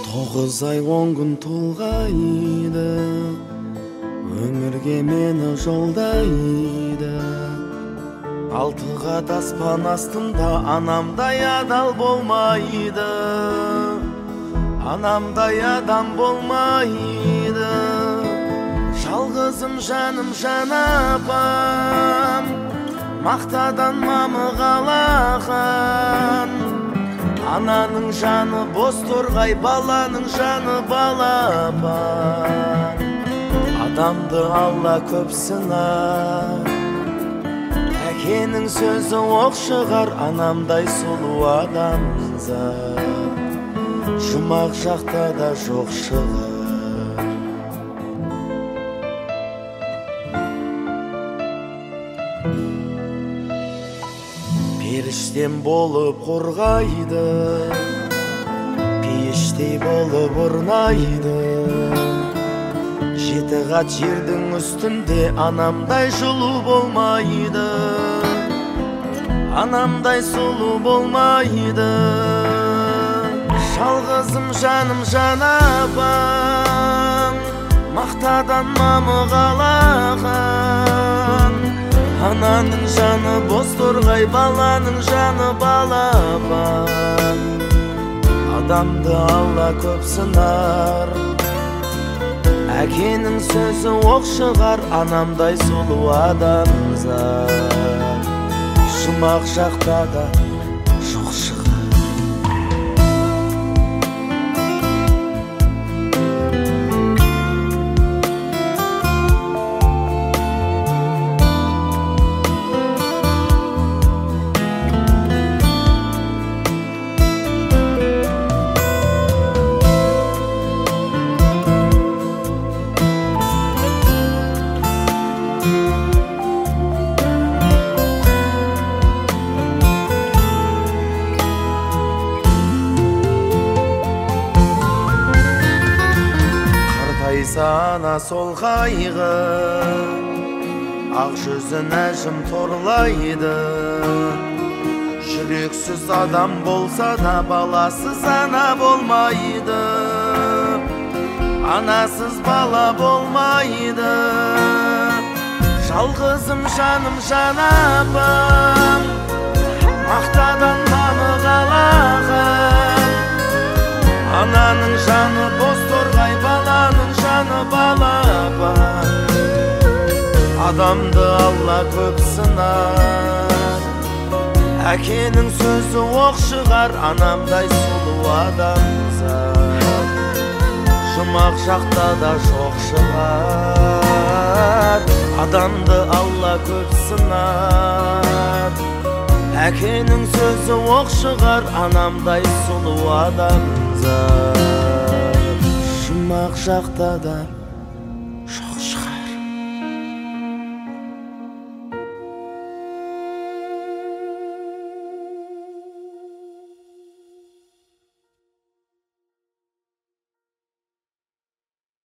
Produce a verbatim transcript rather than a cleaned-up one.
Тоғыз ай он күн толғайды, өмірге мені жолдайды. Алты қат аспан астында анамдай адал болмайды, анамдай адам болмайды. Жалғызым жаным жан апам, мақтадан мамығалаған. Ананың жаны боз торғай, баланың жаны балапан. Адамды Алла көп сынар, әкенің сөзі оқ шығар. Анамдай сұлу адамзат жұмақ жақта да жоқ шығар. Періштем болып қорғайды, пейіштей болып орнайды. Жеті қат жердің үстінде анамдай жылу болмайды, анамдай сұлу болмайды. Жалғызым жаным жан апам, мақтадан мамығалаған. Ананың жаны боз торғай, баланың жаны балапан. Адамды Алла көп сынар, әкенің сөзі оқ шығар. Анамдай сұлу адамзат жұмақ жақта да жоқ шығар. Ана сол қайғы, ақ жүзін әжім торлайды. Жүрексіз адам болса да баласыз ана болмайды, анасыз бала болмайды. Жалғызым жаным жан апам, мақтадан мамығалаған. Ананың жаны боз торғай, баланың жаны балапан. Адамды Алла көп сынар, әкенің сөзі оқ шығар. Анамдай сұлу адамзат жұмақ жақта да жоқ шығар. Адамды Алла көп сынар, әкенің сөзі оқ шығар. Анамдай сұлу адамзат жұмақ жақта да